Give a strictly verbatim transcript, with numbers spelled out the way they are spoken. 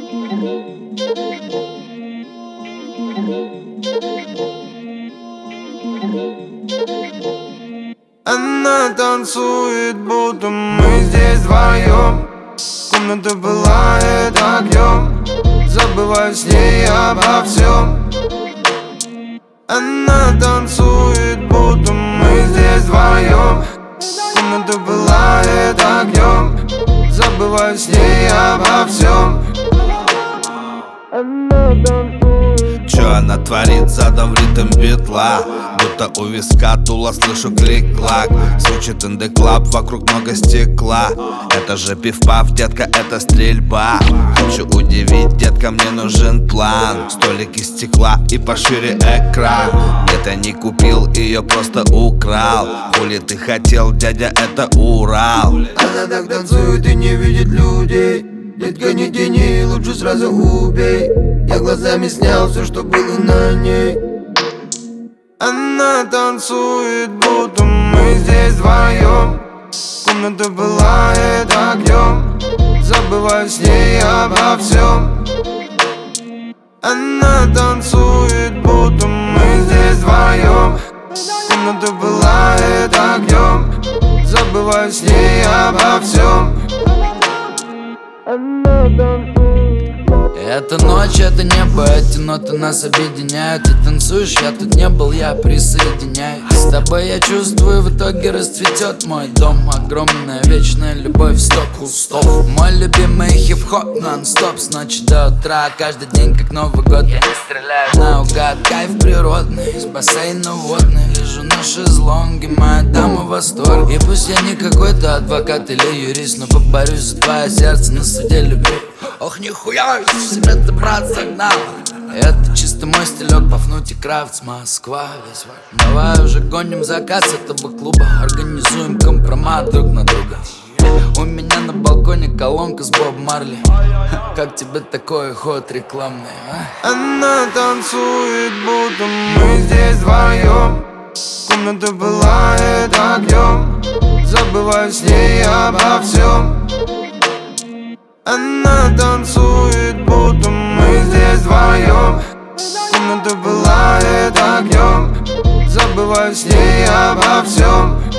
Она танцует, будто мы здесь вдвоем. Комната пылает огнем, забываю с ней обо всем. Она танцует, будто мы здесь вдвоем. Комната пылает огнем, забываю с ней обо всем. Она танцует. Чё она творит, задом в ритм битла, будто у виска дула слышу клик-клак. Звучит in the club, вокруг много стекла. Это же пиф-паф, детка, это стрельба. Хочу удивить, детка, мне нужен план. Столик из стекла и пошире экран. Где-то не купил, ее просто украл. Хули ты хотел, дядя, это Урал. Она так танцует и не видит людей. Детка, не тяни, лучше сразу убей. Я глазами снял все, что было на ней. Она танцует, будто мы здесь вдвоем. Комната пылает огнем, забываю с ней обо всем. Она танцует, будто мы здесь вдвоем. Комната пылает огнем, забываю с ней обо всем. Это ночь, это небо, эти ноты нас объединяют. Ты танцуешь, я тут не был, я присоединяюсь. С тобой я чувствую, в итоге расцветет мой дом. Огромная вечная любовь, сто кустов. Мой любимый хип-хоп нон-стоп с ночи до утра. Каждый день как Новый год. Я не стреляю наугад, кайф природный. С бассейна водный, лежу на шезлонге, моя дама в восторге. И пусть я не какой-то адвокат или юрист, но поборюсь за твое сердце на суде любви. Ох, нихуя, в себе ты, брат, загнал. Это чисто мой стилек, Пафнутий Кравц, Москва весь вайб. Давай уже гоним заказ этого клуба, организуем компромат друг на друга. У меня на балконе колонка с Боб Марли. Как тебе такой ход рекламный, а? Она танцует, будто мы здесь вдвоем. Комната пылает огнем, забываю с ней обо всем. Она танцует, будто мы здесь вдвоем. Комната пылает огнем, забываю с ней обо всем.